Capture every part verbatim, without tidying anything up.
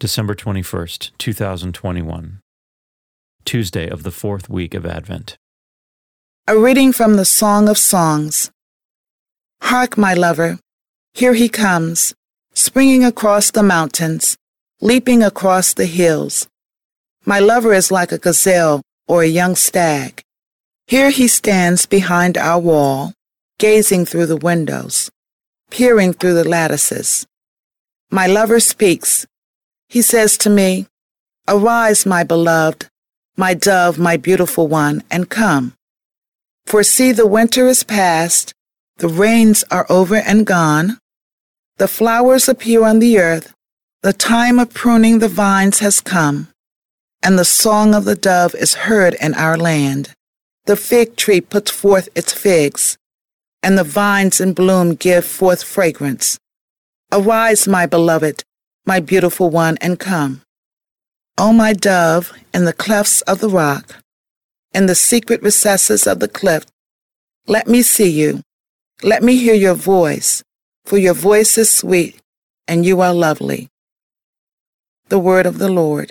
December twenty-first, two thousand twenty-one, Tuesday of the fourth week of Advent. A reading from the Song of Songs. Hark, my lover, here he comes, springing across the mountains, leaping across the hills. My lover is like a gazelle or a young stag. Here he stands behind our wall, gazing through the windows, peering through the lattices. My lover speaks. He says to me, "Arise, my beloved, my dove, my beautiful one, and come. For see, the winter is past, the rains are over and gone, the flowers appear on the earth, the time of pruning the vines has come, and the song of the dove is heard in our land. The fig tree puts forth its figs, and the vines in bloom give forth fragrance. Arise, my beloved, my beautiful one, and come. O my dove, in the clefts of the rock, in the secret recesses of the cliff, let me see you, let me hear your voice, for your voice is sweet, and you are lovely." The word of the Lord.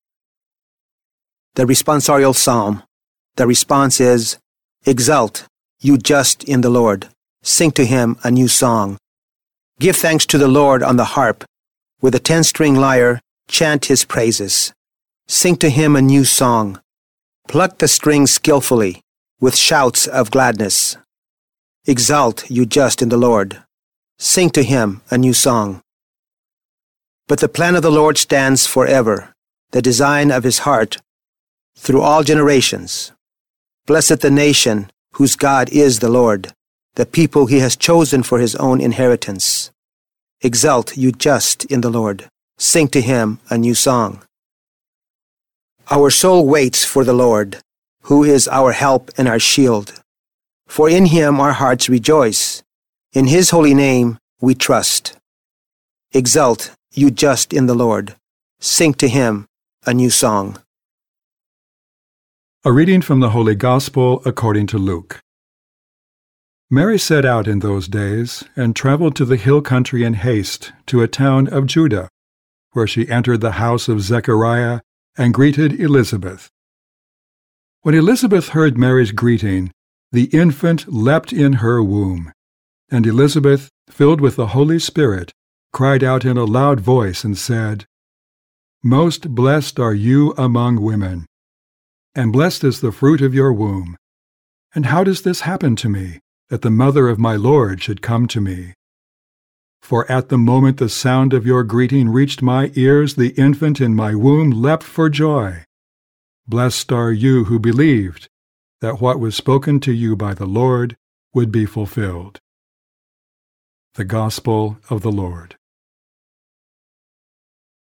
The responsorial psalm. The response is, "Exult, you just in the Lord. Sing to him a new song. Give thanks to the Lord on the harp. With a ten-string lyre, chant his praises. Sing to him a new song. Pluck the strings skillfully, with shouts of gladness. Exult, you just in the Lord. Sing to him a new song. But the plan of the Lord stands forever, the design of his heart through all generations. Blessed the nation whose God is the Lord, the people he has chosen for his own inheritance. Exult, you just in the Lord. Sing to him a new song. Our soul waits for the Lord, who is our help and our shield. For in him our hearts rejoice. In his holy name we trust. Exult, you just in the Lord. Sing to him a new song." A reading from the Holy Gospel according to Luke. Mary set out in those days and traveled to the hill country in haste to a town of Judah, where she entered the house of Zechariah and greeted Elizabeth. When Elizabeth heard Mary's greeting, the infant leapt in her womb, and Elizabeth, filled with the Holy Spirit, cried out in a loud voice and said, "Most blessed are you among women, and blessed is the fruit of your womb. And how does this happen to me, that the mother of my Lord should come to me? For at the moment the sound of your greeting reached my ears, the infant in my womb leapt for joy. Blessed are you who believed that what was spoken to you by the Lord would be fulfilled." The Gospel of the Lord.